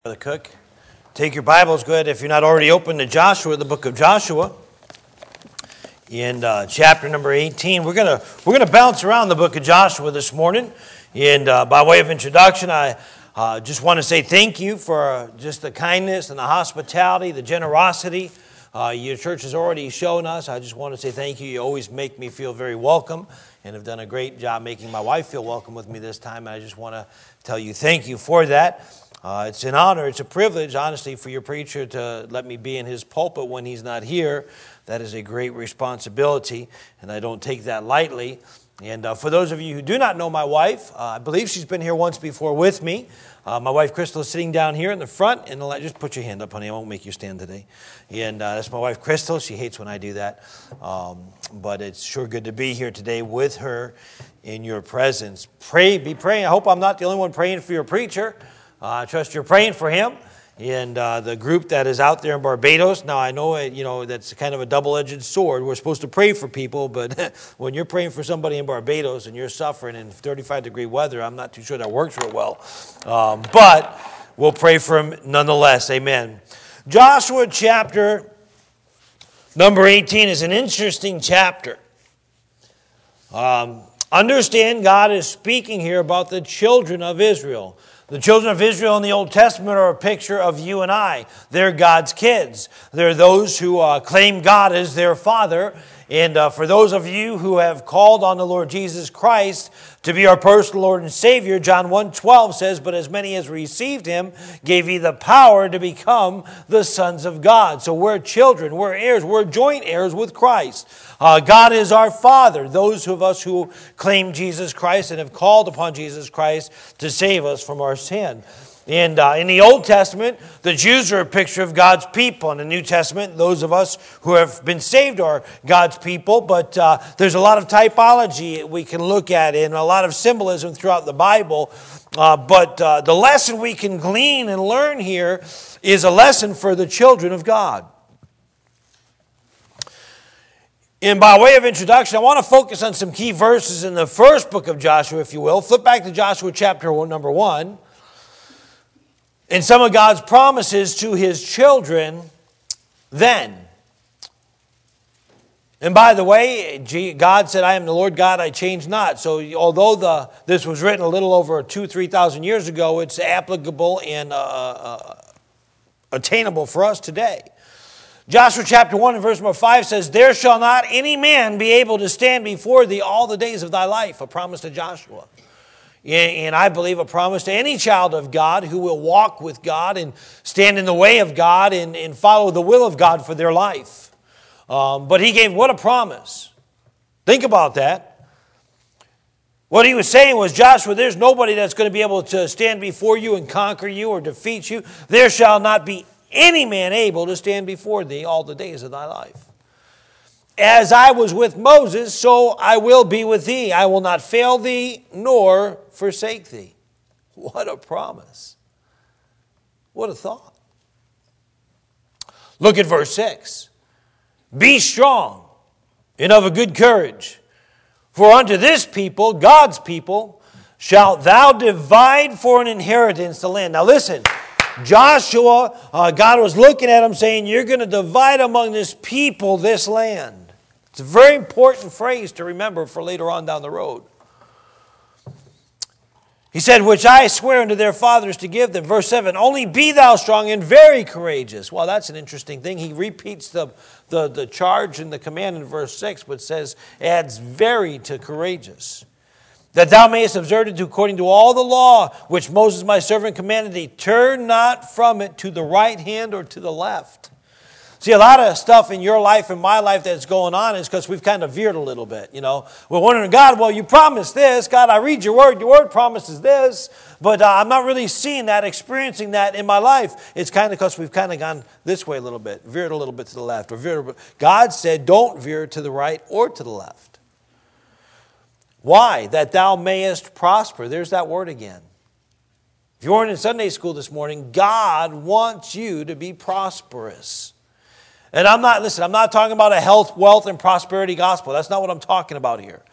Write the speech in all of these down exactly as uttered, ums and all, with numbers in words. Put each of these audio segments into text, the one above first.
Brother Cook. Take your Bibles, good. If you're not already open to Joshua, the book of Joshua, in uh, chapter number eighteen, we're gonna we're gonna bounce around the book of Joshua this morning. And uh, by way of introduction, I uh, just want to say thank you for uh, just the kindness and the hospitality, the generosity uh, your church has already shown us. I just want to say thank you. You always make me feel very welcome, and have done a great job making my wife feel welcome with me this time. And I just want to tell you thank you for that. Uh, it's an honor, it's a privilege, honestly, for your preacher to let me be in his pulpit when he's not here. That is a great responsibility, and I don't take that lightly. And uh, for those of you who do not know my wife, uh, I believe she's been here once before with me. Uh, my wife, Crystal, is sitting down here in the front. And the, just put your hand up, honey. I won't make you stand today. And uh, that's my wife, Crystal. She hates when I do that. Um, but it's sure good to be here today with her in your presence. Pray, be praying. I hope I'm not the only one praying for your preacher. Uh, I trust you're praying for him and uh, the group that is out there in Barbados. Now, I know it, you know that's kind of a double-edged sword. We're supposed to pray for people, but when you're praying for somebody in Barbados and you're suffering in thirty-five degree weather, I'm not too sure that works real well. Um, but we'll pray for him nonetheless. Amen. Joshua chapter number eighteen is an interesting chapter. Um, understand God is speaking here about the children of Israel. The children of Israel in the Old Testament are a picture of you and I. They're God's kids. They're those who uh, claim God as their father. And uh, for those of you who have called on the Lord Jesus Christ to be our personal Lord and Savior, John one twelve says, "But as many as received him, gave he the power to become the sons of God." So we're children, we're heirs, we're joint heirs with Christ. Uh, God is our Father. Those of us who claim Jesus Christ and have called upon Jesus Christ to save us from our sin. And uh, in the Old Testament, the Jews are a picture of God's people. In the New Testament, those of us who have been saved are God's people. But uh, there's a lot of typology we can look at and a lot of symbolism throughout the Bible. Uh, but uh, the lesson we can glean and learn here is a lesson for the children of God. And by way of introduction, I want to focus on some key verses in the first book of Joshua, if you will. Flip back to Joshua chapter number one. And some of God's promises to his children then. And by the way, God said, "I am the Lord God, I change not." So although the this was written a little over two, three thousand years ago, it's applicable and uh, uh, attainable for us today. Joshua chapter one and verse number five says, "There shall not any man be able to stand before thee all the days of thy life." A promise to Joshua. And I believe a promise to any child of God who will walk with God and stand in the way of God and, and follow the will of God for their life. Um, but he gave what a promise. Think about that. What he was saying was, Joshua, there's nobody that's going to be able to stand before you and conquer you or defeat you. There shall not be any man able to stand before thee all the days of thy life. As I was with Moses, so I will be with thee. I will not fail thee nor forsake thee. What a promise. What a thought. Look at verse six. "Be strong and of a good courage, for unto this people, God's people, shalt thou divide for an inheritance the land." Now listen, Joshua, uh, God was looking at him saying, you're going to divide among this people this land. It's a very important phrase to remember for later on down the road. He said, "Which I swear unto their fathers to give them." Verse seven, "Only be thou strong and very courageous." Well, that's an interesting thing. He repeats the, the, the charge and the command in verse six, but says, adds very to courageous. "That thou mayest observe to do according to all the law which Moses my servant commanded thee. Turn not from it to the right hand or to the left." See, a lot of stuff in your life and my life that's going on is because we've kind of veered a little bit, you know. We're wondering, God, well, you promised this. God, I read your word. Your word promises this. But uh, I'm not really seeing that, experiencing that in my life. It's kind of because we've kind of gone this way a little bit, veered a little bit to the left. Or veered. God said, don't veer to the right or to the left. Why? That thou mayest prosper. There's that word again. If you weren't in Sunday school this morning, God wants you to be prosperous. And I'm not, listen, I'm not talking about a health, wealth, and prosperity gospel. That's not what I'm talking about here.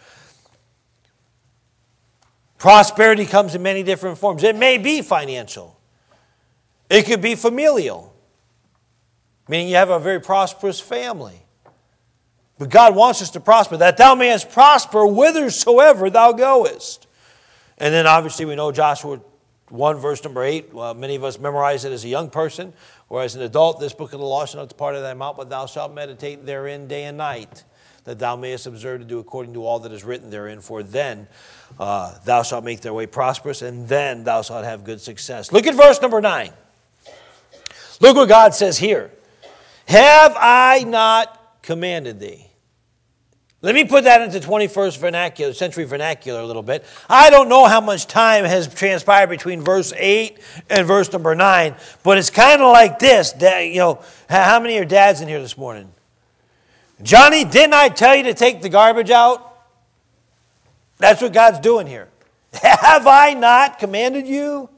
Prosperity comes in many different forms. It may be financial. It could be familial, meaning you have a very prosperous family. But God wants us to prosper, that thou mayest prosper whithersoever thou goest. And then obviously we know Joshua one, verse number eight. Well, many of us memorize it as a young person, or as an adult. This book of the law shall not depart of thy mouth, but thou shalt meditate therein day and night, that thou mayest observe to do according to all that is written therein. For then uh, thou shalt make their way prosperous, and then thou shalt have good success. Look at verse number nine. Look what God says here. Have I not commanded thee? Let me put that into twenty-first vernacular, century vernacular a little bit. I don't know how much time has transpired between verse eight and verse number nine, but it's kind of like this. You know, how many are dads in here this morning? Johnny, didn't I tell you to take the garbage out? That's what God's doing here. Have I not commanded you?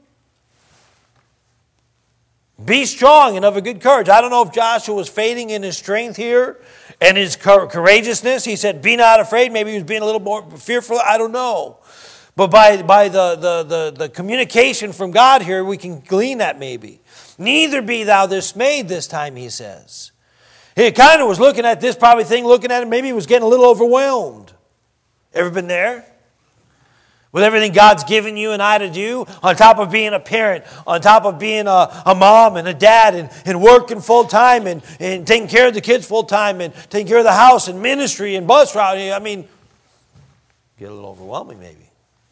Be strong and of a good courage. I don't know if Joshua was fading in his strength here and his courageousness. He said, be not afraid. Maybe he was being a little more fearful. I don't know. But by, by the, the, the, the communication from God here, we can glean that maybe. Neither be thou dismayed this time, he says. He kind of was looking at this probably thing, looking at it. Maybe he was getting a little overwhelmed. Ever been there? With everything God's given you and I to do, on top of being a parent, on top of being a, a mom and a dad, and, and working full time, and, and taking care of the kids full time, and taking care of the house and ministry and bus route. I mean, get a little overwhelming maybe.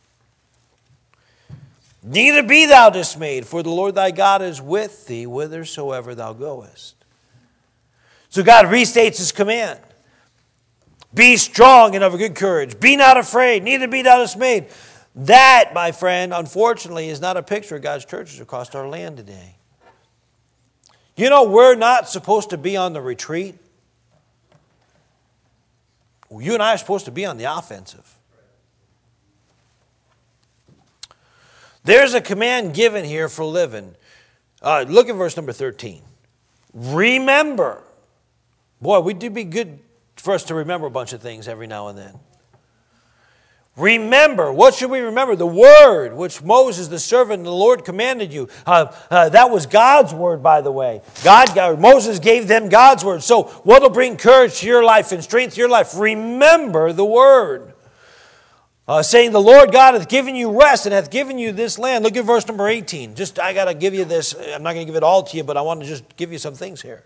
Neither be thou dismayed, for the Lord thy God is with thee whithersoever thou goest. So God restates his command. Be strong and of a good courage. Be not afraid, neither be thou dismayed. That, my friend, unfortunately, is not a picture of God's churches across our land today. You know, we're not supposed to be on the retreat. You and I are supposed to be on the offensive. There's a command given here for living. Uh, look at verse number thirteen. Remember. Boy, we do be good for us to remember a bunch of things every now and then. Remember. What should we remember? The word which Moses, the servant of the Lord, commanded you. Uh, uh, that was God's word, by the way. God, God, Moses gave them God's word. So what will bring courage to your life and strength to your life? Remember the word. Uh, saying, the Lord God hath given you rest and hath given you this land. Look at verse number eighteen. Just, I got to give you this. I'm not going to give it all to you, but I want to just give you some things here.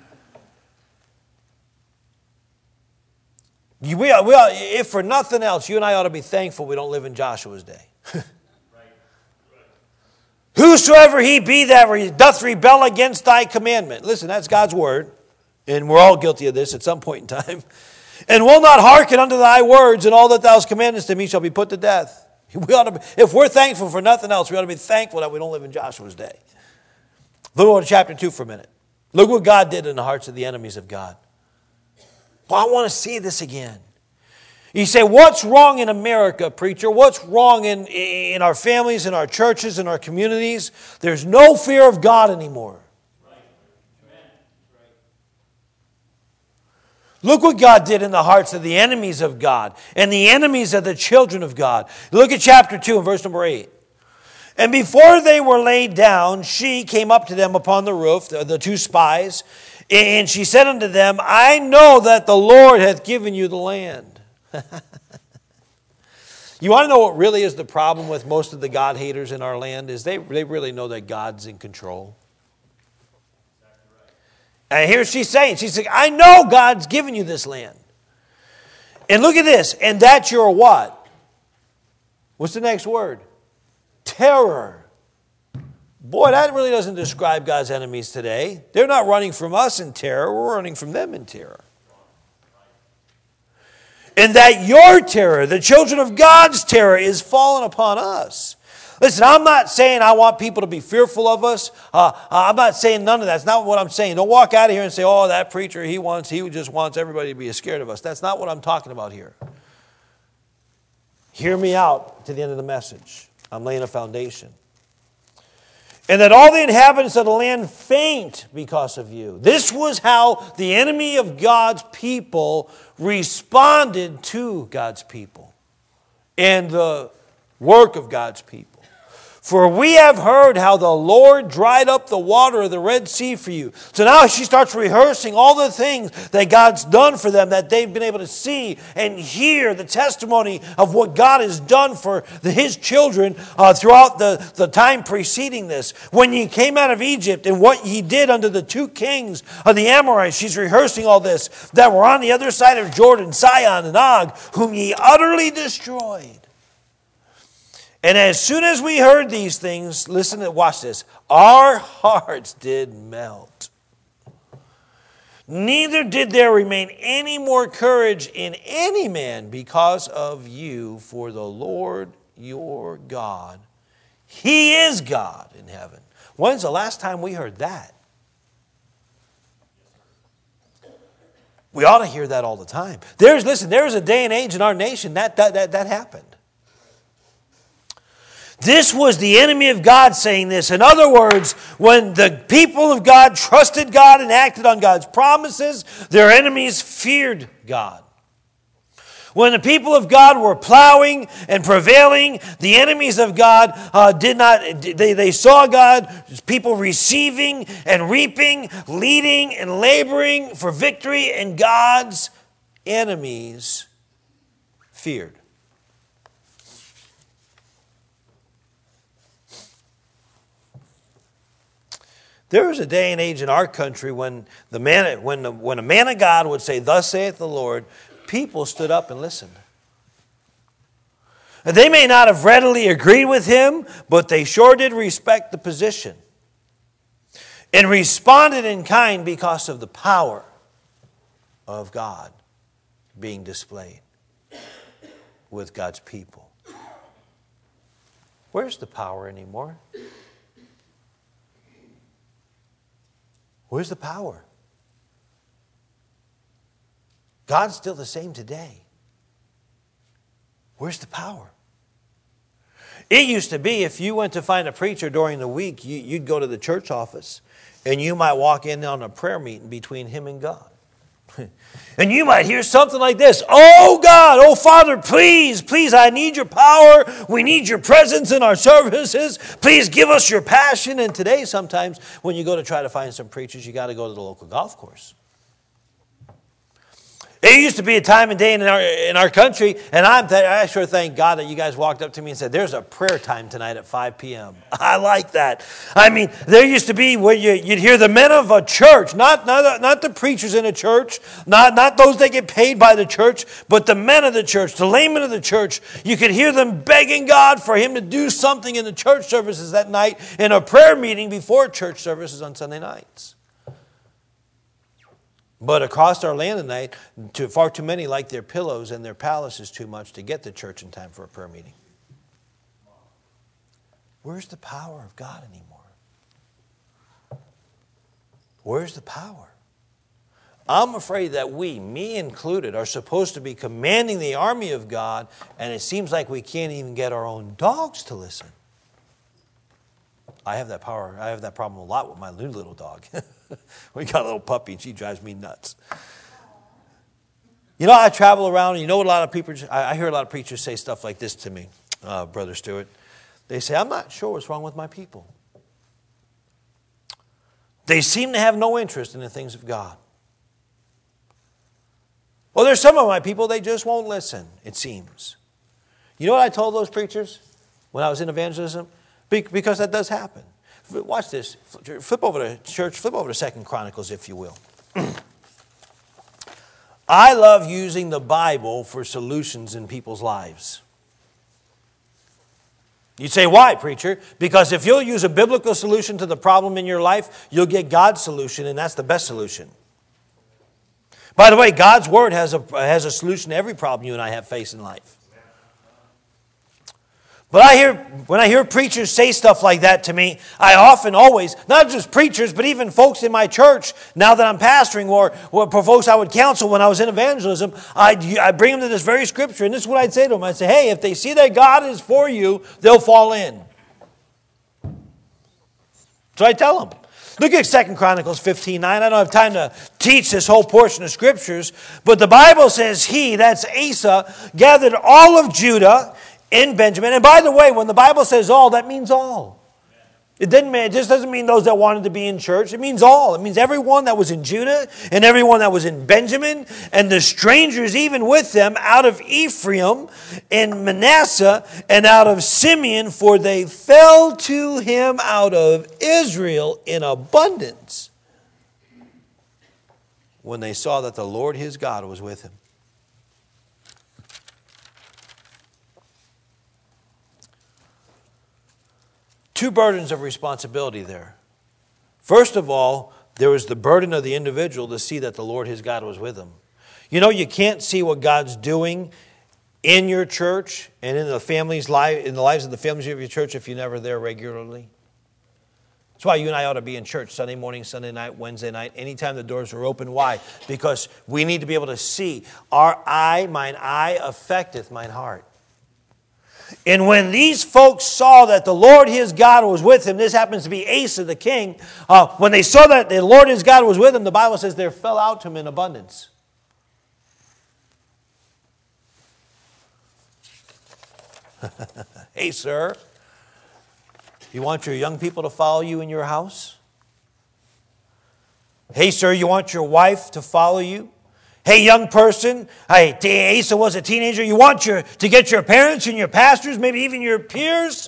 We, we, if for nothing else, you and I ought to be thankful we don't live in Joshua's day. Right. Right. Whosoever he be that re, doth rebel against thy commandment. Listen, that's God's word. And we're all guilty of this at some point in time. And will not hearken unto thy words, and all that thou commandest him, he shall be put to death. We ought to be, if we're thankful for nothing else, we ought to be thankful that we don't live in Joshua's day. Look at chapter two for a minute. Look what God did in the hearts of the enemies of God. Well, I want to see this again. You say, what's wrong in America, preacher? What's wrong in, in our families, in our churches, in our communities? There's no fear of God anymore. Right. Amen. Right. Look what God did in the hearts of the enemies of God and the enemies of the children of God. Look at chapter two and verse number eight. And before they were laid down, she came up to them upon the roof, the, the two spies, and she said unto them, I know that the Lord hath given you the land. You want to know what really is the problem with most of the God haters in our land? Is they, they really know that God's in control. And here she's saying, she's saying, I know God's given you this land. And look at this, and that you're what? What's the next word? Terror. Boy, that really doesn't describe God's enemies today. They're not running from us in terror. We're running from them in terror. And that your terror, the children of God's terror, is fallen upon us. Listen, I'm not saying I want people to be fearful of us. Uh, I'm not saying none of that. That's not what I'm saying. Don't walk out of here and say, oh, that preacher, he wants, he just wants everybody to be scared of us. That's not what I'm talking about here. Hear me out to the end of the message. I'm laying a foundation. And that all the inhabitants of the land faint because of you. This was how the enemy of God's people responded to God's people and the work of God's people. For we have heard how the Lord dried up the water of the Red Sea for you. So now she starts rehearsing all the things that God's done for them, that they've been able to see and hear the testimony of what God has done for the, His children uh, throughout the, the time preceding this. When ye came out of Egypt and what ye did under the two kings of the Amorites, she's rehearsing all this, that were on the other side of Jordan, Sihon and Og, whom ye utterly destroyed. And as soon as we heard these things, listen to, watch this, our hearts did melt. Neither did there remain any more courage in any man because of you, for the Lord your God, He is God in heaven. When's the last time we heard that? We ought to hear that all the time. There's, listen, there's a day and age in our nation that that, that, that happened. This was the enemy of God saying this. In other words, when the people of God trusted God and acted on God's promises, their enemies feared God. When the people of God were plowing and prevailing, the enemies of God uh, did not, they, they saw God, people receiving and reaping, leading and laboring for victory, and God's enemies feared. There was a day and age in our country when the man, when the, when a man of God would say, "Thus saith the Lord," people stood up and listened. And they may not have readily agreed with him, but they sure did respect the position and responded in kind because of the power of God being displayed with God's people. Where's the power anymore? Where's the power? God's still the same today. Where's the power? It used to be if you went to find a preacher during the week, you, you'd go to the church office and you might walk in on a prayer meeting between him and God. And you might hear something like this: "Oh God, oh Father, please, please, I need your power. We need your presence in our services. Please give us your passion." And today, sometimes when you go to try to find some preachers, you got to go to the local golf course. It used to be a time and day in our in our country, and I'm th- I sure thank God that you guys walked up to me and said, "There's a prayer time tonight at five p.m. I like that. I mean, there used to be where you, you'd hear the men of a church, not not not the preachers in a church, not not those that get paid by the church, but the men of the church, the laymen of the church. You could hear them begging God for Him to do something in the church services that night, in a prayer meeting before church services on Sunday nights. But across our land tonight, too, far too many like their pillows and their palaces too much to get to church in time for a prayer meeting. Where's the power of God anymore? Where's the power? I'm afraid that we, me included, are supposed to be commanding the army of God, and it seems like we can't even get our own dogs to listen. I have that power. I have that problem a lot with my new little dog. We got a little puppy, and she drives me nuts. You know, I travel around, and you know what a lot of people, I hear a lot of preachers say stuff like this to me, uh, Brother Stewart. They say, "I'm not sure what's wrong with my people. They seem to have no interest in the things of God. Well, there's some of my people, they just won't listen, it seems." You know what I told those preachers when I was in evangelism? Because that does happen. Watch this. Flip over to church. Flip over to Second Chronicles, if you will. I love using the Bible for solutions in people's lives. You'd say, "Why, preacher?" Because if you'll use a biblical solution to the problem in your life, you'll get God's solution, and that's the best solution. By the way, God's Word has a, has a solution to every problem you and I have faced in life. But I hear, when I hear preachers say stuff like that to me, I often always, not just preachers, but even folks in my church, now that I'm pastoring, or, or folks I would counsel when I was in evangelism, I, I bring them to this very scripture, and this is what I'd say to them. I'd say, "Hey, if they see that God is for you, they'll fall in." So I tell them. Look at Second Chronicles fifteen nine. I don't have time to teach this whole portion of scriptures, but the Bible says he, that's Asa, gathered all of Judah in Benjamin. And by the way, when the Bible says all, that means all. It didn't mean, it just doesn't mean those that wanted to be in church. It means all. It means everyone that was in Judah and everyone that was in Benjamin and the strangers even with them out of Ephraim and Manasseh and out of Simeon, for they fell to him out of Israel in abundance when they saw that the Lord his God was with him. Two burdens of responsibility there. First of all, there was the burden of the individual to see that the Lord his God was with him. You know, you can't see what God's doing in your church and in the family's life, in the lives of the families of your church if you're never there regularly. That's why you and I ought to be in church Sunday morning, Sunday night, Wednesday night, anytime the doors are open. Why? Because we need to be able to see. Our eye, mine eye, affecteth mine heart. And when these folks saw that the Lord his God was with him, this happens to be Asa the king, uh, when they saw that the Lord his God was with him, the Bible says there fell out to him in abundance. Hey, sir, you want your young people to follow you in your house? Hey, sir, you want your wife to follow you? Hey, young person, hey, Asa was a teenager. You want your to get your parents and your pastors, maybe even your peers?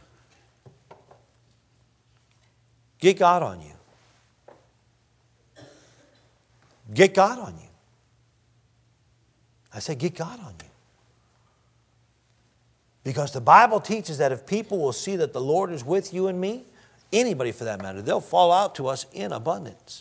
Get God on you. Get God on you. I said, get God on you. Because the Bible teaches that if people will see that the Lord is with you and me, anybody for that matter, they'll fall out to us in abundance.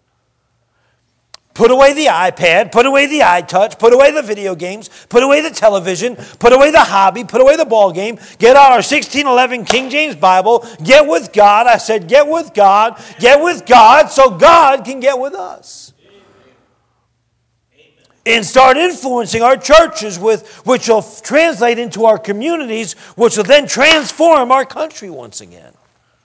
Put away the iPad, put away the iTouch, put away the video games, put away the television, put away the hobby, put away the ball game, get out our sixteen eleven King James Bible, get with God. I said get with God, get with God so God can get with us. And start influencing our churches, with which will translate into our communities, which will then transform our country once again.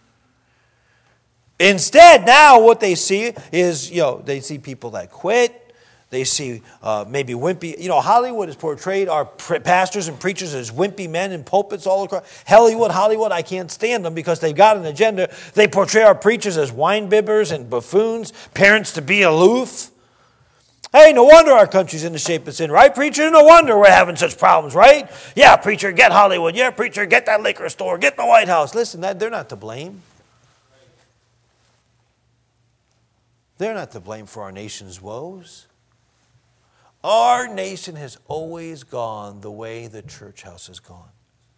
Instead, now what they see is, you know, they see people that quit. They see uh, maybe wimpy, you know, Hollywood has portrayed our pre- pastors and preachers as wimpy men in pulpits all across. Hollywood, Hollywood, I can't stand them because they've got an agenda. They portray our preachers as wine bibbers and buffoons, parents to be aloof. Hey, no wonder our country's in the shape it's in, right, preacher? No wonder we're having such problems, right? Yeah, preacher, get Hollywood. Yeah, preacher, get that liquor store. Get the White House. Listen, that, they're not to blame. They're not to blame for our nation's woes. Our nation has always gone the way the church house has gone.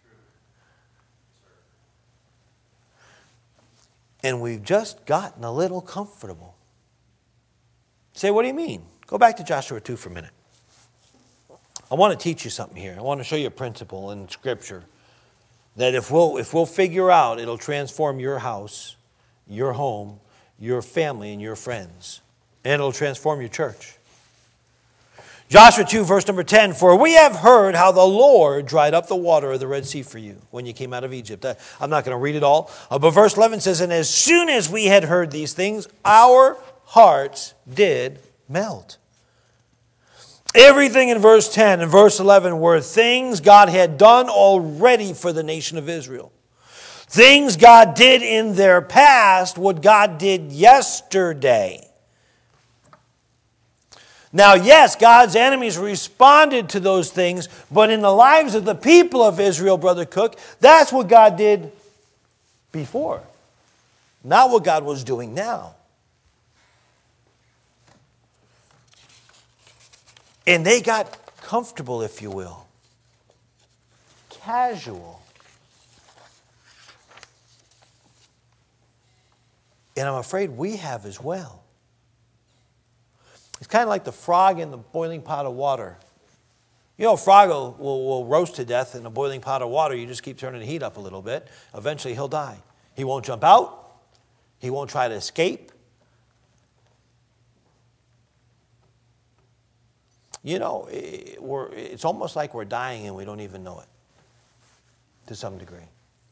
And we've just gotten a little comfortable. Say, what do you mean? Go back to Joshua two for a minute. I want to teach you something here. I want to show you a principle in Scripture that if we'll, if we'll figure out, it'll transform your house, your home, your family, and your friends. And it'll transform your church. Joshua two, verse number ten, for we have heard how the Lord dried up the water of the Red Sea for you when you came out of Egypt. I'm not going to read it all. But verse eleven says, and as soon as we had heard these things, our hearts did melt. Everything in verse ten and verse eleven were things God had done already for the nation of Israel. Things God did in their past, what God did yesterday. Now, yes, God's enemies responded to those things, but in the lives of the people of Israel, Brother Cook, that's what God did before, not what God was doing now. And they got comfortable, if you will, casual. And I'm afraid we have as well. It's kind of like the frog in the boiling pot of water. You know, a frog will, will, will roast to death in a boiling pot of water. You just keep turning the heat up a little bit. Eventually he'll die. He won't jump out. He won't try to escape. You know, it, we're, it's almost like we're dying and we don't even know it, to some degree.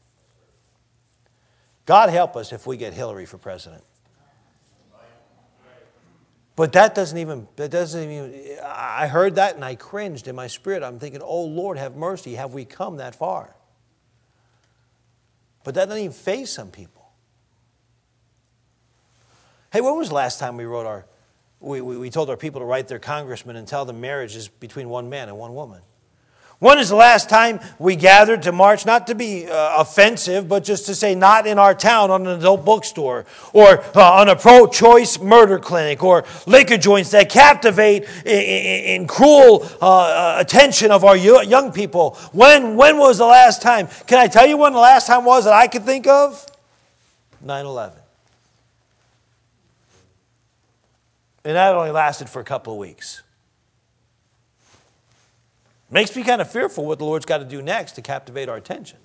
God help us if we get Hillary for president. But that doesn't even, that doesn't even, I heard that and I cringed in my spirit. I'm thinking, oh Lord, have mercy. Have we come that far? But that doesn't even faze some people. Hey, when was the last time we wrote our, we, we, we told our people to write their congressman and tell them marriage is between one man and one woman? When is the last time we gathered to march, not to be uh, offensive, but just to say not in our town on an adult bookstore, or uh, on a pro-choice murder clinic, or liquor joints that captivate in, in cruel uh, attention of our young people? When, when was the last time? Can I tell you when the last time was that I could think of? nine eleven. And that only lasted for a couple of weeks. Makes me kind of fearful what the Lord's got to do next to captivate our attention.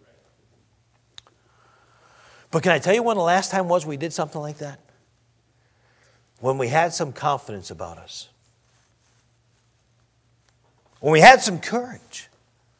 But can I tell you when the last time was we did something like that? When we had some confidence about us. When we had some courage.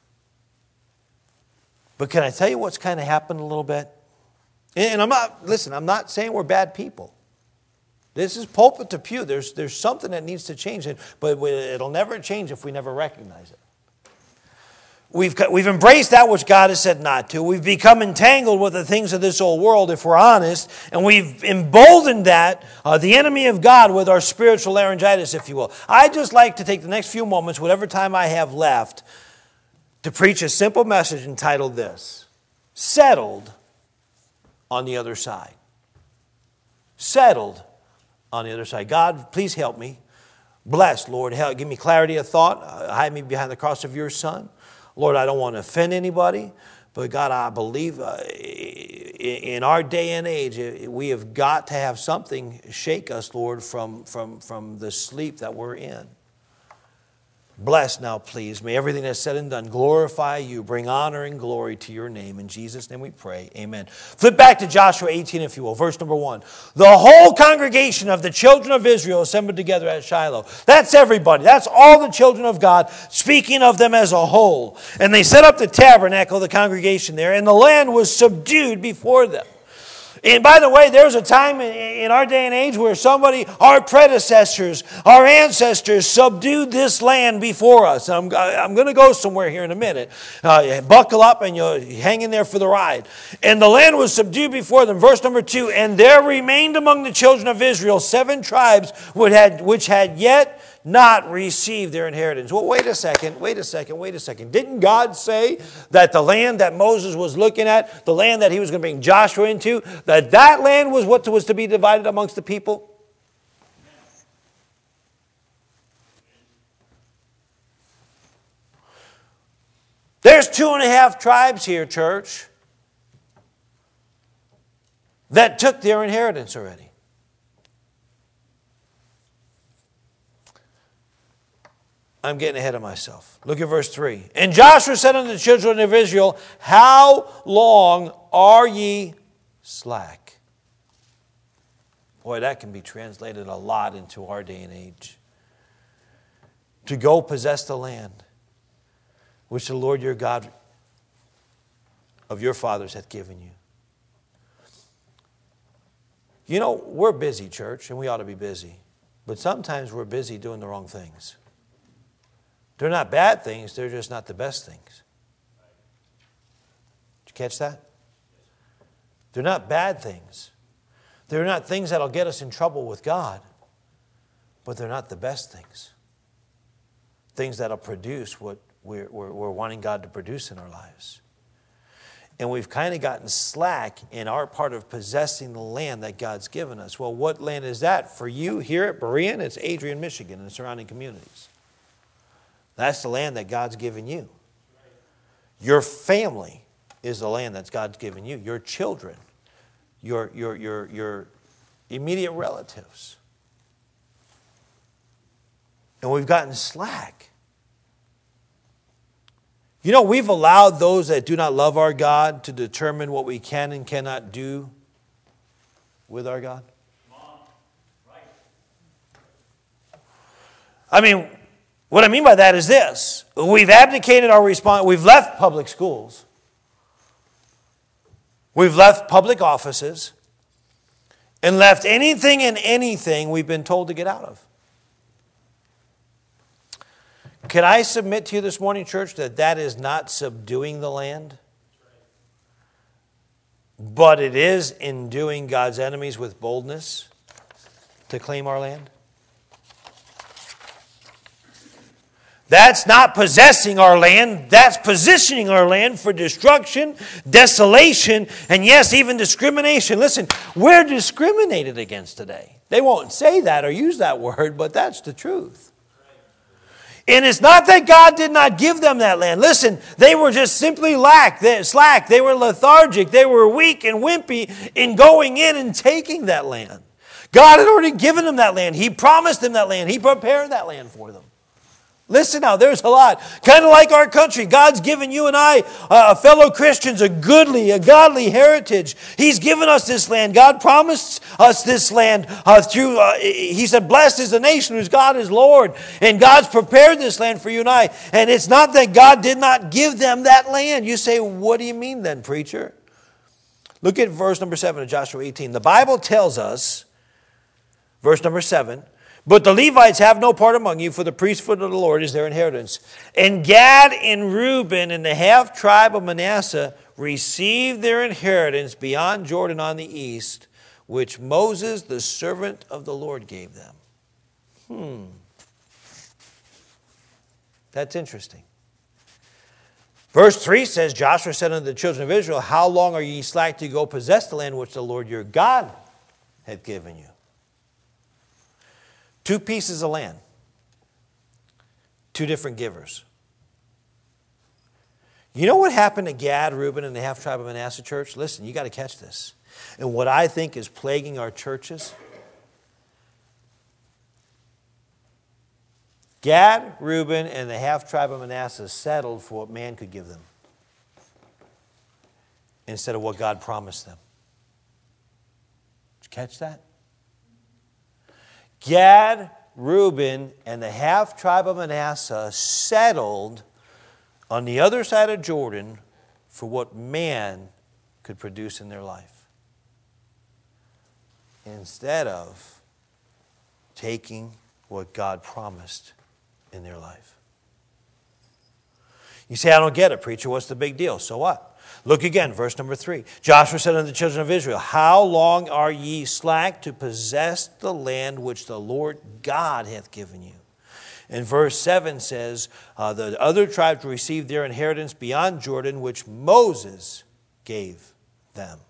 But can I tell you what's kind of happened a little bit? And I'm not, listen, I'm not saying we're bad people. This is pulpit to pew. There's, there's something that needs to change, but it'll never change if we never recognize it. We've, we've embraced that which God has said not to. We've become entangled with the things of this old world, if we're honest, and we've emboldened that, uh, the enemy of God, with our spiritual laryngitis, if you will. I'd just like to take the next few moments, whatever time I have left, to preach a simple message entitled this: Settled on the Other Side. Settled on the other side. God, please help me. Bless, Lord. Help, give me clarity of thought. Uh, hide me behind the cross of your Son. Lord, I don't want to offend anybody, but God, I believe uh, in our day and age, we have got to have something shake us, Lord, from, from, from the sleep that we're in. Bless now, please. May everything that's said and done glorify you. Bring honor and glory to your name. In Jesus' name we pray. Amen. Flip back to Joshua eighteen, if you will. Verse number one. The whole congregation of the children of Israel assembled together at Shiloh. That's everybody. That's all the children of God, speaking of them as a whole. And they set up the tabernacle, the congregation there, and the land was subdued before them. And by the way, there's a time in our day and age where somebody, our predecessors, our ancestors subdued this land before us. I'm, I'm going to go somewhere here in a minute. Uh, buckle up and you'll hang in there for the ride. And the land was subdued before them. Verse number two, and there remained among the children of Israel seven tribes which had, which had yet not received their inheritance. Well, wait a second, wait a second, wait a second. Didn't God say that the land that Moses was looking at, the land that he was going to bring Joshua into, that that land was what was to be divided amongst the people? There's two and a half tribes here, church, that took their inheritance already. I'm getting ahead of myself. Look at verse three. And Joshua said unto the children of Israel, how long are ye slack? Boy, that can be translated a lot into our day and age. To go possess the land which the Lord your God of your fathers hath given you. You know, we're busy, church, and we ought to be busy. But sometimes we're busy doing the wrong things. They're not bad things, they're just not the best things. Did you catch that? They're not bad things. They're not things that'll get us in trouble with God, but they're not the best things. Things that'll produce what we're, we're, we're wanting God to produce in our lives. And we've kind of gotten slack in our part of possessing the land that God's given us. Well, what land is that? For you here at Berean, it's Adrian, Michigan, and the surrounding communities. That's the land that God's given you. Your family is the land that God's given you. Your children, your, your, your, your immediate relatives. And we've gotten slack. You know, we've allowed those that do not love our God to determine what we can and cannot do with our God. I mean, what I mean by that is this. We've abdicated our response. We've left public schools. We've left public offices. And left anything and anything we've been told to get out of. Can I submit to you this morning, church, that that is not subduing the land? But it is enduing God's enemies with boldness to claim our land? That's not possessing our land. That's positioning our land for destruction, desolation, and yes, even discrimination. Listen, we're discriminated against today. They won't say that or use that word, but that's the truth. And it's not that God did not give them that land. Listen, they were just simply lack, they, slack. They were lethargic. They were weak and wimpy in going in and taking that land. God had already given them that land. He promised them that land. He prepared that land for them. Listen now, there's a lot. Kind of like our country. God's given you and I, uh, fellow Christians, a goodly, a godly heritage. He's given us this land. God promised us this land uh, through, uh, He said, blessed is the nation whose God is Lord. And God's prepared this land for you and I. And it's not that God did not give them that land. You say, what do you mean then, preacher? Look at verse number seven of Joshua eighteen. The Bible tells us, verse number seven, but the Levites have no part among you, for the priesthood of the Lord is their inheritance. And Gad and Reuben and the half tribe of Manasseh received their inheritance beyond Jordan on the east, which Moses, the servant of the Lord, gave them. Hmm. That's interesting. Verse three says, Joshua said unto the children of Israel, how long are ye slack to go possess the land which the Lord your God hath given you? Two pieces of land. Two different givers. You know what happened to Gad, Reuben, and the half-tribe of Manasseh, church? Listen, you got to catch this. And what I think is plaguing our churches. Gad, Reuben, and the half-tribe of Manasseh settled for what man could give them instead of what God promised them. Did you catch that? Gad, Reuben, and the half-tribe of Manasseh settled on the other side of Jordan for what man could produce in their life, instead of taking what God promised in their life. You say, I don't get it, preacher. What's the big deal? So what? Look again, verse number three. Joshua said unto the children of Israel, how long are ye slack to possess the land which the Lord God hath given you? And verse seven says, uh, the other tribes received their inheritance beyond Jordan, which Moses gave them.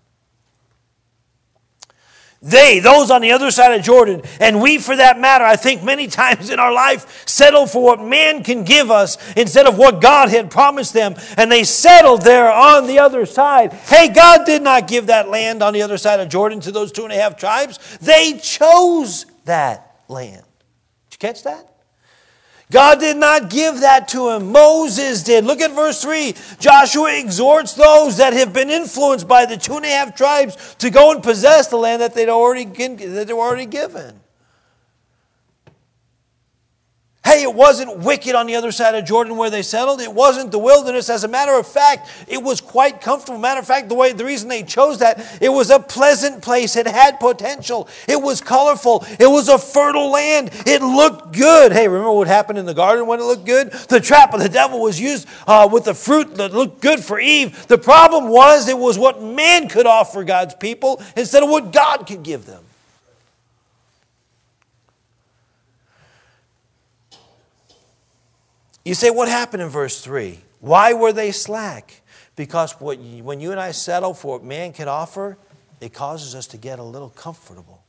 They, those on the other side of Jordan, and we for that matter, I think many times in our life, settle for what man can give us instead of what God had promised them. And they settled there on the other side. Hey, God did not give that land on the other side of Jordan to those two and a half tribes. They chose that land. Did you catch that? God did not give that to him. Moses did. Look at verse three. Joshua exhorts those that have been influenced by the two and a half tribes to go and possess the land that they'd already, that they were already given. Hey, it wasn't wicked on the other side of Jordan where they settled. It wasn't the wilderness. As a matter of fact, it was quite comfortable. Matter of fact, the way the reason they chose that, it was a pleasant place. It had potential. It was colorful. It was a fertile land. It looked good. Hey, remember what happened in the garden when it looked good? The trap of the devil was used uh, with the fruit that looked good for Eve. The problem was it was what man could offer God's people instead of what God could give them. You say, what happened in verse three? Why were they slack? Because what you, when you and I settle for what man can offer, it causes us to get a little comfortable.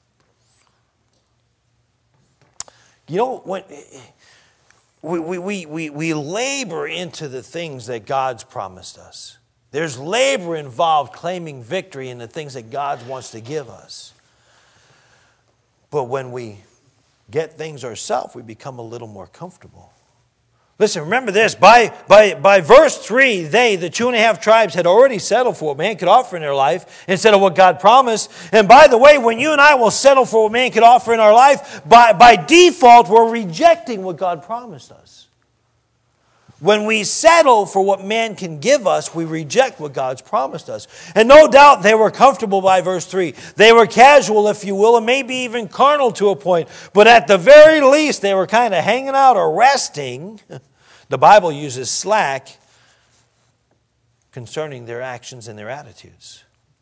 You know, when we, we, we, we, we labor into the things that God's promised us. There's labor involved claiming victory in the things that God wants to give us. But when we get things ourselves, we become a little more comfortable. Listen, remember this. By, by, by verse three, they, the two and a half tribes, had already settled for what man could offer in their life instead of what God promised. And by the way, when you and I will settle for what man could offer in our life, by, by default, we're rejecting what God promised us. When we settle for what man can give us, we reject what God's promised us. And no doubt they were comfortable by verse three. They were casual, if you will, and maybe even carnal to a point. But at the very least, they were kind of hanging out or resting. The Bible uses slack concerning their actions and their attitudes.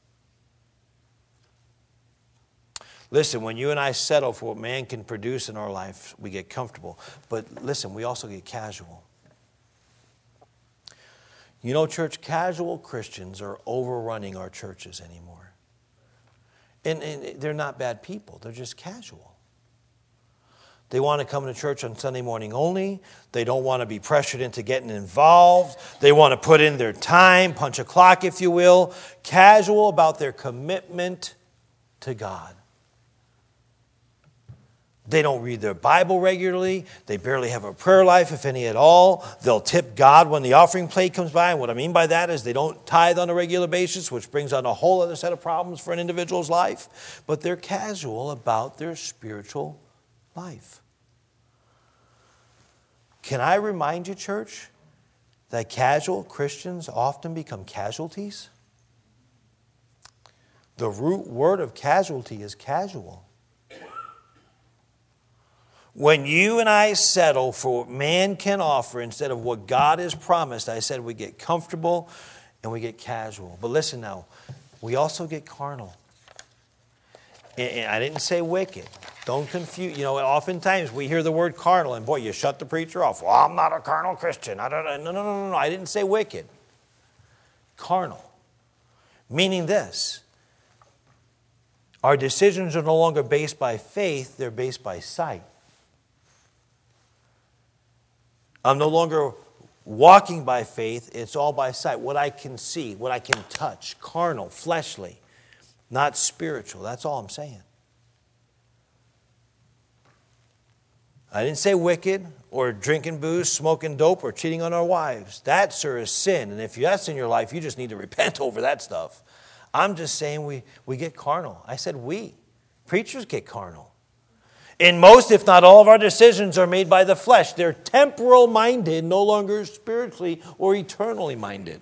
Listen, when you and I settle for what man can produce in our life, we get comfortable. But listen, we also get casual. You know, church, casual Christians are overrunning our churches anymore. And, and they're not bad people. They're just casual. They want to come to church on Sunday morning only. They don't want to be pressured into getting involved. They want to put in their time, punch a clock, if you will. Casual about their commitment to God. They don't read their Bible regularly. They barely have a prayer life, if any at all. They'll tip God when the offering plate comes by. And what I mean by that is they don't tithe on a regular basis, which brings on a whole other set of problems for an individual's life. But they're casual about their spiritual life. Can I remind you, church, that casual Christians often become casualties? The root word of casualty is casual. When you and I settle for what man can offer instead of what God has promised, I said we get comfortable and we get casual. But listen now, we also get carnal. And I didn't say wicked. Don't confuse. You know, oftentimes we hear the word carnal and boy, you shut the preacher off. Well, I'm not a carnal Christian. I don't, no, no, no, no, no. I didn't say wicked. Carnal. Meaning this. Our decisions are no longer based by faith. They're based by sight. I'm no longer walking by faith. It's all by sight. What I can see, what I can touch. Carnal, fleshly, not spiritual. That's all I'm saying. I didn't say wicked or drinking booze, smoking dope, or cheating on our wives. That, sir, is sin. And if that's in your life, you just need to repent over that stuff. I'm just saying we, we get carnal. I said we. Preachers get carnal. And most, if not all, of our decisions are made by the flesh. They're temporal minded, no longer spiritually or eternally minded.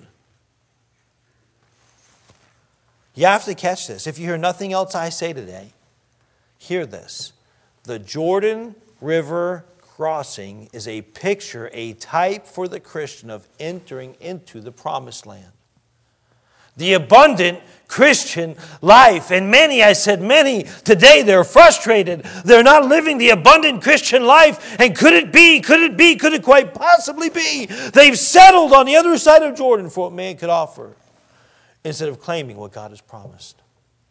You have to catch this. If you hear nothing else I say today, hear this. The Jordan River crossing is a picture, a type for the Christian of entering into the promised land. The abundant Christian life. And many, I said many, today they're frustrated. They're not living the abundant Christian life. And could it be, could it be, could it quite possibly be? They've settled on the other side of Jordan for what man could offer instead of claiming what God has promised.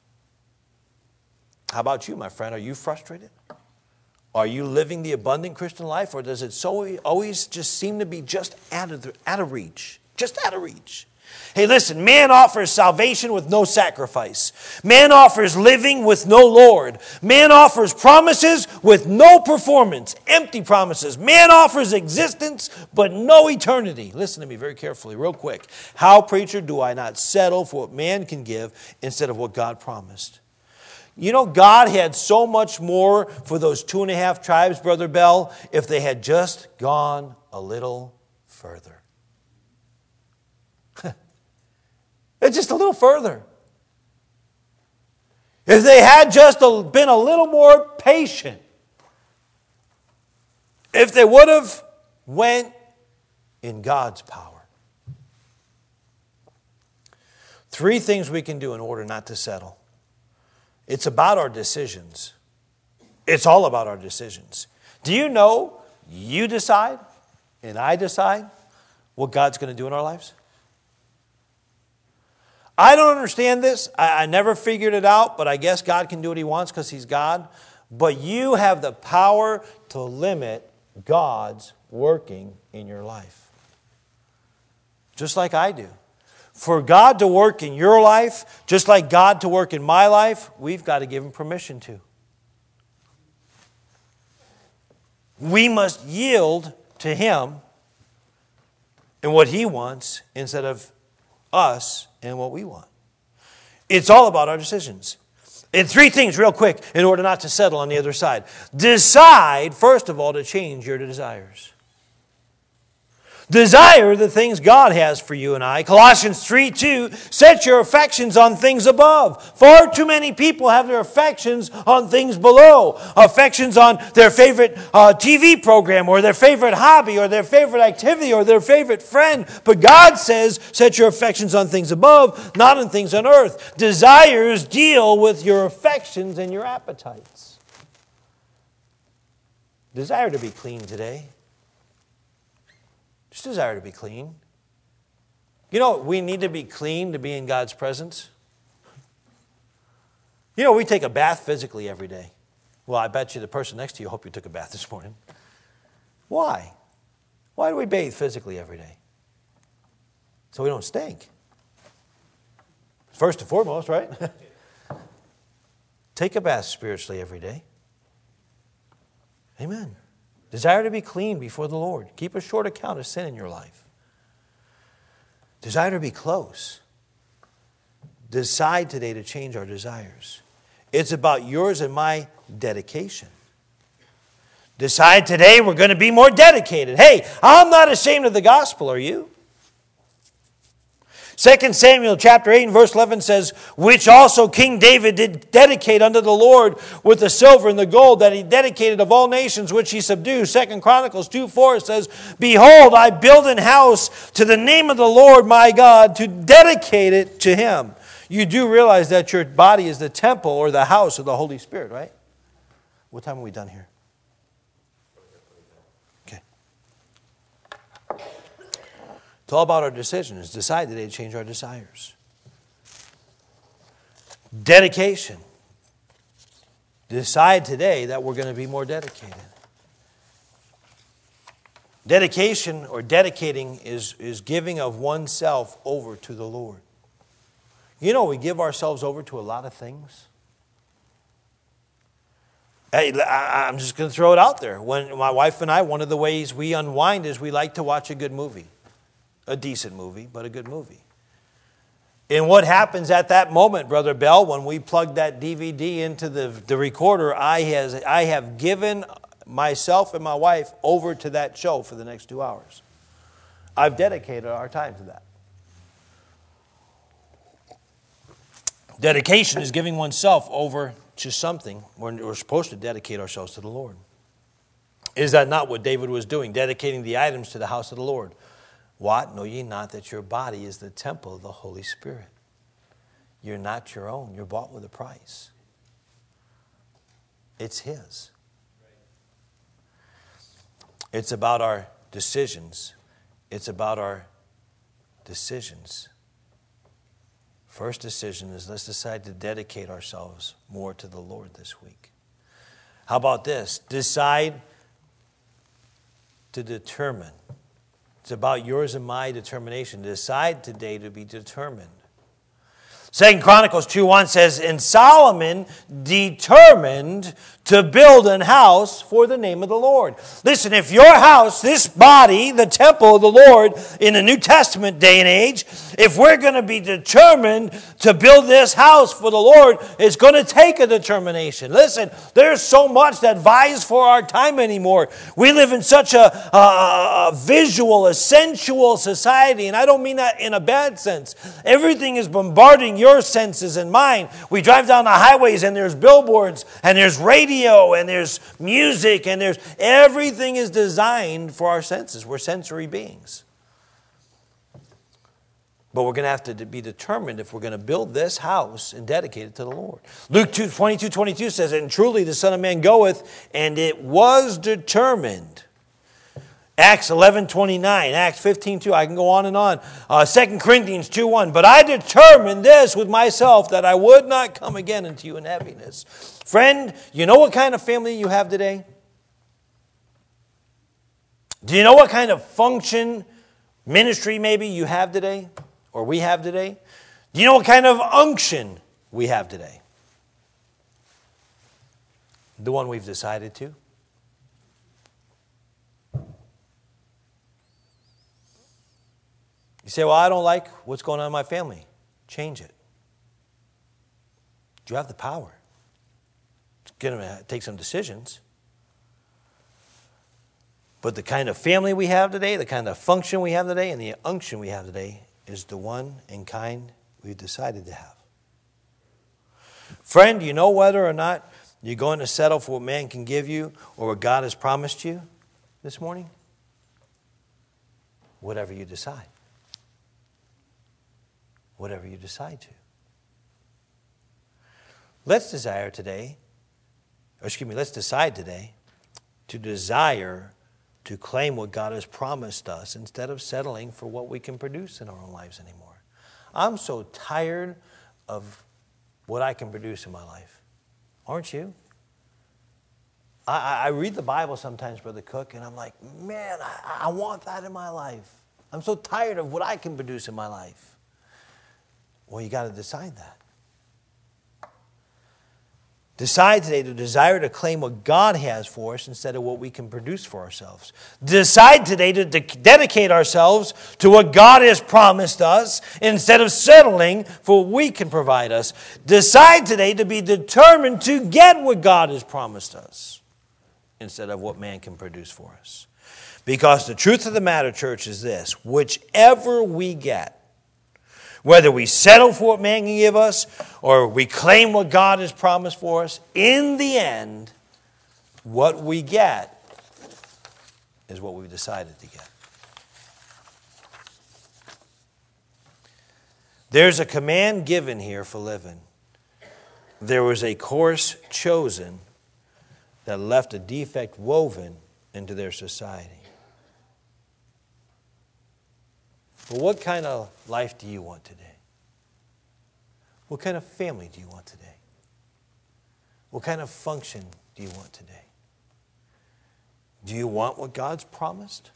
How about you, my friend? Are you frustrated? Are you living the abundant Christian life? Or does it so always just seem to be just out of, the, out of reach? Just out of reach. Hey, listen, man offers salvation with no sacrifice. Man offers living with no Lord. Man offers promises with no performance. Empty promises. Man offers existence but no eternity. Listen to me very carefully, real quick. How, preacher, do I not settle for what man can give instead of what God promised? You know, God had so much more for those two and a half tribes, Brother Bell, if they had just gone a little further. It's just a little further. If they had just been a little more patient, if they would have went in God's power. Three things we can do in order not to settle. It's about our decisions. It's all about our decisions. Do you know you decide and I decide what God's going to do in our lives? I don't understand this. I, I never figured it out, but I guess God can do what He wants because He's God. But you have the power to limit God's working in your life. Just like I do. For God to work in your life, just like God to work in my life, we've got to give Him permission to. We must yield to Him and what He wants instead of us and what we want. It's all about our decisions. And three things real quick in order not to settle on the other side. Decide, first of all, to change your desires. Desire the things God has for you and I. Colossians three two, set your affections on things above. Far too many people have their affections on things below. Affections on their favorite uh, T V program or their favorite hobby or their favorite activity or their favorite friend. But God says, set your affections on things above, not on things on earth. Desires deal with your affections and your appetites. Desire to be clean today. Just desire to be clean. You know, we need to be clean to be in God's presence. You know, we take a bath physically every day. Well, I bet you the person next to you hope you took a bath this morning. Why? Why do we bathe physically every day? So we don't stink. First and foremost, right? Take a bath spiritually every day. Amen. Desire to be clean before the Lord. Keep a short account of sin in your life. Desire to be close. Decide today to change our desires. It's about yours and my dedication. Decide today we're going to be more dedicated. Hey, I'm not ashamed of the gospel, are you? Second Samuel chapter eight and verse eleven says, which also King David did dedicate unto the Lord with the silver and the gold that he dedicated of all nations which he subdued. Second Chronicles two four says, behold, I build an house to the name of the Lord my God to dedicate it to him. You do realize that your body is the temple or the house of the Holy Spirit, right? What time are we done here? It's all about our decisions. Decide today to change our desires. Dedication. Decide today that we're going to be more dedicated. Dedication or dedicating is, is giving of oneself over to the Lord. You know, we give ourselves over to a lot of things. Hey, I'm just going to throw it out there. When my wife and I, one of the ways we unwind is we like to watch a good movie. A decent movie, but a good movie. And what happens at that moment, Brother Bell, when we plug that D V D into the, the recorder, I, has, I have given myself and my wife over to that show for the next two hours. I've dedicated our time to that. Dedication is giving oneself over to something. We're, we're supposed to dedicate ourselves to the Lord. Is that not what David was doing? Dedicating the items to the house of the Lord. What? Know ye not that your body is the temple of the Holy Spirit? You're not your own. You're bought with a price. It's His. It's about our decisions. It's about our decisions. First decision is let's decide to dedicate ourselves more to the Lord this week. How about this? Decide to determine. It's about yours and my determination. Decide today to be determined. Second Chronicles two one says, and Solomon determined to build an house for the name of the Lord. Listen, if your house, this body, the temple of the Lord in the New Testament day and age, if we're going to be determined to build this house for the Lord, it's going to take a determination. Listen, there's so much that vies for our time anymore. We live in such a, a, a visual, a sensual society, and I don't mean that in a bad sense. Everything is bombarding your senses and mine. We drive down the highways and there's billboards and there's radio and there's music and there's everything is designed for our senses. We're sensory beings. But we're going to have to be determined if we're going to build this house and dedicate it to the Lord. Luke two twenty-two twenty-two says, and truly the Son of Man goeth, and it was determined. Acts eleven twenty-nine, Acts fifteen two, I can go on and on. Uh, Second Corinthians two one, but I determined this with myself, that I would not come again unto you in heaviness. Friend, you know what kind of family you have today? Do you know what kind of function, ministry maybe you have today? Or we have today? Do you know what kind of unction we have today? The one we've decided to. You say, well, I don't like what's going on in my family. Change it. You have the power. It's going to take some decisions. But the kind of family we have today, the kind of function we have today, and the unction we have today is the one and kind we've decided to have. Friend, do you know whether or not you're going to settle for what man can give you or what God has promised you this morning? Whatever you decide. Whatever you decide to. Let's desire today, or excuse me, let's decide today to desire to claim what God has promised us instead of settling for what we can produce in our own lives anymore. I'm so tired of what I can produce in my life. Aren't you? I, I read the Bible sometimes, Brother Cook, and I'm like, man, I, I want that in my life. I'm so tired of what I can produce in my life. Well, you got to decide that. Decide today to desire to claim what God has for us instead of what we can produce for ourselves. Decide today to de- dedicate ourselves to what God has promised us instead of settling for what we can provide us. Decide today to be determined to get what God has promised us instead of what man can produce for us. Because the truth of the matter, church, is this: whichever we get, whether we settle for what man can give us or we claim what God has promised for us, in the end, what we get is what we've decided to get. There's a command given here for living. There was a course chosen that left a defect woven into their society. But what kind of life do you want today? What kind of family do you want today? What kind of function do you want today? Do you want what God's promised?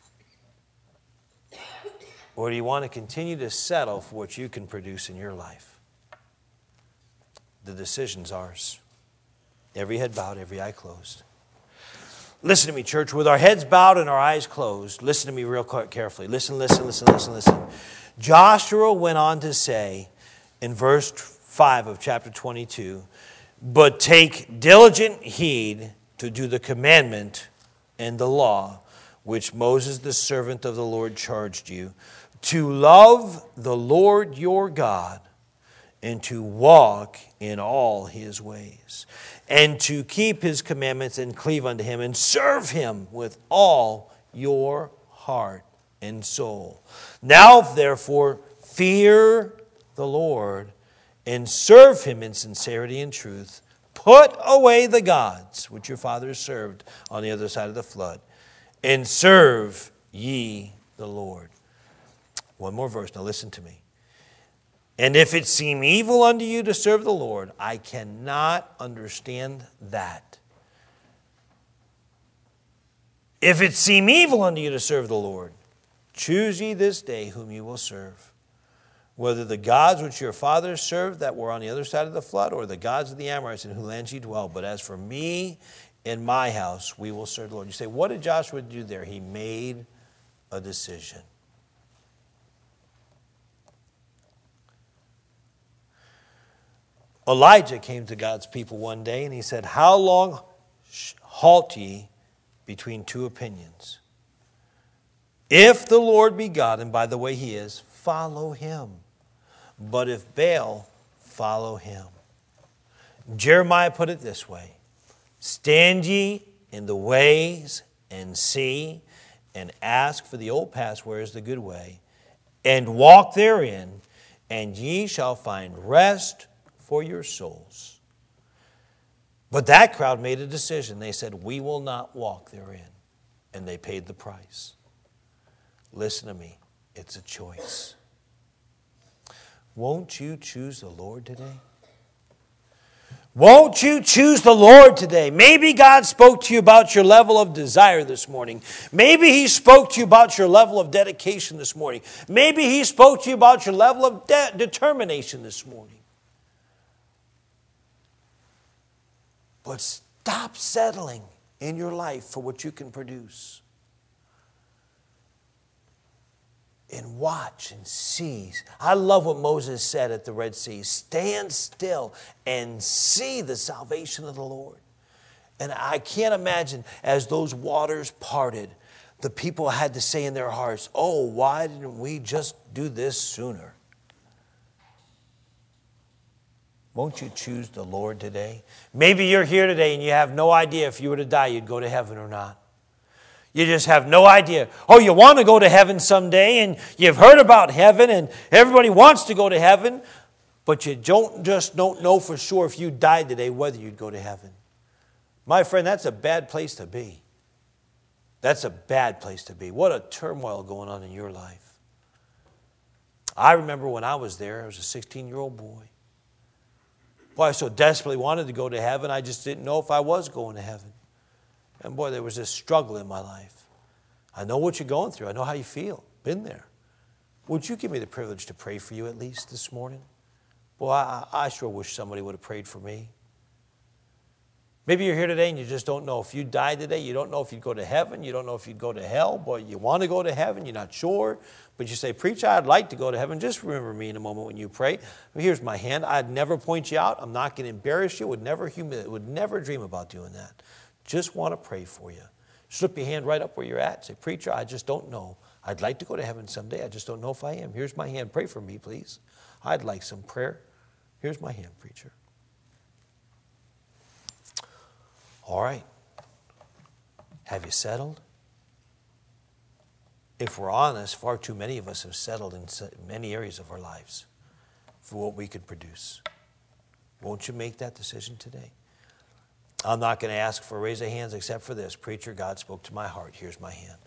Or do you want to continue to settle for what you can produce in your life? The decision's ours. Every head bowed, every eye closed. Listen to me, church. With our heads bowed and our eyes closed, listen to me real carefully. Listen, listen, listen, listen, listen. Joshua went on to say in verse five of chapter twenty-two, "But take diligent heed to do the commandment and the law which Moses the servant of the Lord charged you, to love the Lord your God and to walk in all his ways, and to keep his commandments and cleave unto him and serve him with all your heart and soul. Now, therefore, fear the Lord and serve him in sincerity and truth. Put away the gods which your fathers served on the other side of the flood, and serve ye the Lord." One more verse. Now listen to me. "And if it seem evil unto you to serve the Lord," I cannot understand that. "If it seem evil unto you to serve the Lord, choose ye this day whom you will serve, whether the gods which your fathers served that were on the other side of the flood, or the gods of the Amorites in whose lands ye dwell. But as for me and my house, we will serve the Lord." You say, what did Joshua do there? He made a decision. Elijah came to God's people one day and he said, "How long halt ye between two opinions? If the Lord be God, and by the way he is, follow him. But if Baal, follow him." Jeremiah put it this way: "Stand ye in the ways and see, and ask for the old paths where is the good way, and walk therein, and ye shall find rest for your souls." But that crowd made a decision. They said, "We will not walk therein." And they paid the price. Listen to me. It's a choice. Won't you choose the Lord today? Won't you choose the Lord today? Maybe God spoke to you about your level of desire this morning. Maybe he spoke to you about your level of dedication this morning. Maybe he spoke to you about your level of de- determination this morning. But stop settling in your life for what you can produce. And watch and see. I love what Moses said at the Red Sea. Stand still and see the salvation of the Lord. And I can't imagine as those waters parted, the people had to say in their hearts, oh, why didn't we just do this sooner? Won't you choose the Lord today? Maybe you're here today and you have no idea if you were to die, you'd go to heaven or not. You just have no idea. Oh, you want to go to heaven someday, and you've heard about heaven, and everybody wants to go to heaven, but you don't just don't know for sure if you died today whether you'd go to heaven. My friend, that's a bad place to be. That's a bad place to be. What a turmoil going on in your life. I remember when I was there, I was a sixteen-year-old boy. Boy, I so desperately wanted to go to heaven, I just didn't know if I was going to heaven. And boy, there was this struggle in my life. I know what you're going through. I know how you feel. Been there. Would you give me the privilege to pray for you at least this morning? Boy, I, I sure wish somebody would have prayed for me. Maybe you're here today and you just don't know. If you died today, you don't know if you'd go to heaven. You don't know if you'd go to hell. Boy, you want to go to heaven. You're not sure. But you say, preacher, I'd like to go to heaven. Just remember me in a moment when you pray. Here's my hand. I'd never point you out. I'm not going to embarrass you. Would never humiliate. Would never dream about doing that. Just want to pray for you. Slip your hand right up where you're at. Say, preacher, I just don't know. I'd like to go to heaven someday. I just don't know if I am. Here's my hand. Pray for me, please. I'd like some prayer. Here's my hand, preacher. All right. Have you settled? If we're honest, far too many of us have settled in many areas of our lives for what we could produce. Won't you make that decision today? I'm not going to ask for a raise of hands except for this. Preacher, God spoke to my heart. Here's my hand.